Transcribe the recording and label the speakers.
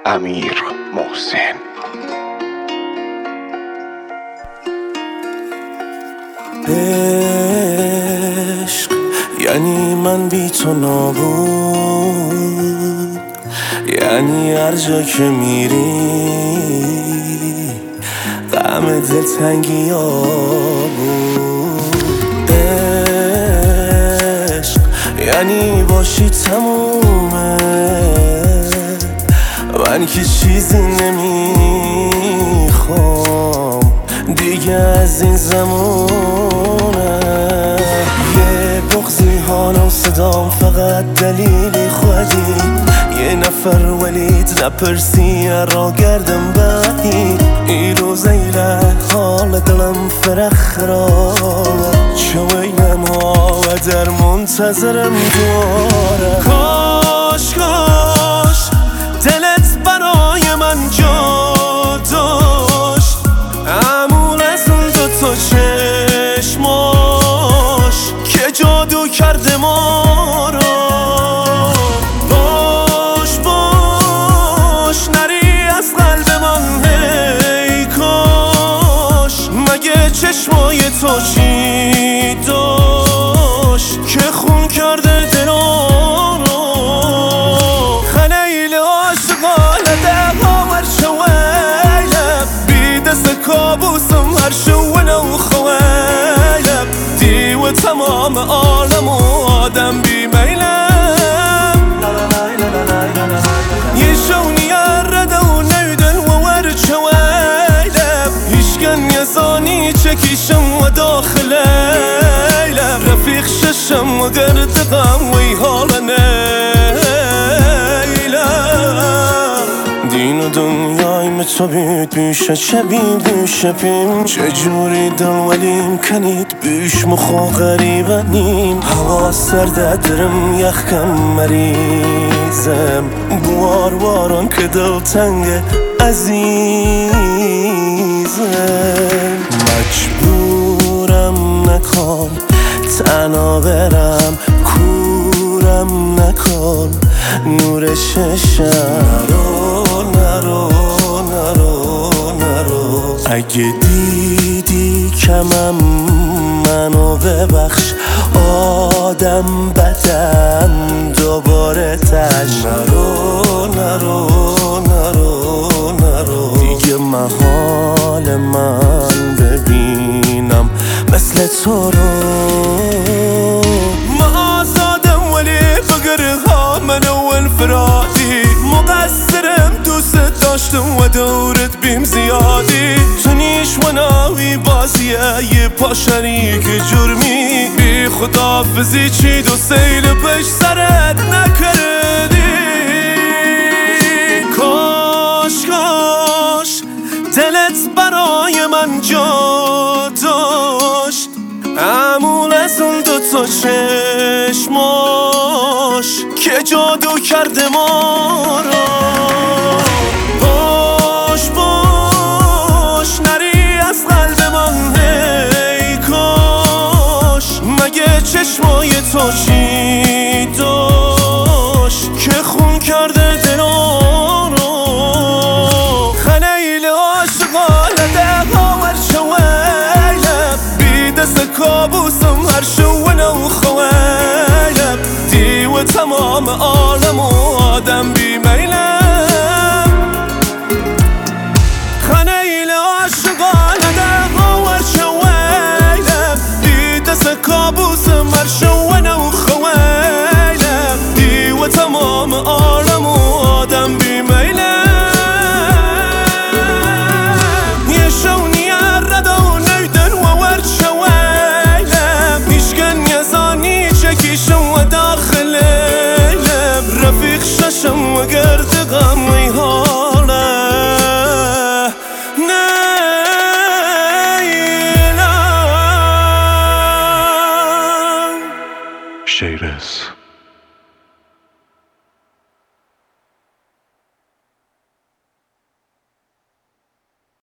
Speaker 1: امیر محسن.
Speaker 2: عشق یعنی من بی تو نابود، یعنی هر جا که میری غم دلتنگی ها بود. عشق یعنی باشی تمومه، من که چیزی نمیخوام دیگه از این زمونه. یه بغضی حالا صدام فقط دلیلی خودی، یه نفر ولید نپرسی را گردم بعدی. این روزیله حال دلم فرخ خرابه، چوینم ها و در منتظرم دواره. کاش کاش دلت برای من جا داشت، عمول از اون دوتا چشماش که جادو کرده ما رو. باش باش نری از قلب من، هی کاش مگه چشمای تو چی داشت که خون کرده دلان رو. خلیل عاشقانه ده ها ورشویلم، بی دست کابوسم هر شونه و خویلم. دیو تمام عالم و آدم بی میلم، یه شونی رده و نیدن و ورچویلم. هیشگن یزانی چکیشم و داخلیلم، رفیق ششم و گردقم وی حالنه. دین و دنیای تو بید بیشه چه بید شپیم، چجوری دل ولیم کنید بیش مخو غریبه نیم. هوا سرده درم یخکم مریضم، بوار واران که دل تنگ عزیزم. مجبورم نکن تنها برم، کورم نکن نور چشم. نرو اگه دیدی کمم منو ببخش، آدم بدم دوباره تش. نرو دیگه محال من ببینم مثل تو رو. ما آزادم ولی بگرها منو انفرادی، مقصرم دوست داشتم و دورت بیم زیادی. تو نیش و ناوی بازیه یه پا شریک جرمی، بی خدافزی چید و سیل پش سرت نکردی. کاش کاش دلت برای من جا داشت، عمول از اون دوتا چشماش که جادو کرده ما رو. باش باش نری از قلب من، هی کاش مگه چشمای تو چی داشت که خون کرده دلان رو. خلیل عاشقانه ده ها ورشویلم، بی دست کابوسم هر شونه و خویلم. دیو تمام عالم و آدم بی میلم، خلیل عاشقانه ده ها ورشویلم، بی دست کابوسم هر شونه و خویلم. دیو تمام عالم و آدم بی میلم، یه شونی رده و نیدن و ورشویلم. هیشگن یزانی چکیشم و داخلیم، رفیق ششم و گردقم وی حاله نیلم.
Speaker 1: شیرس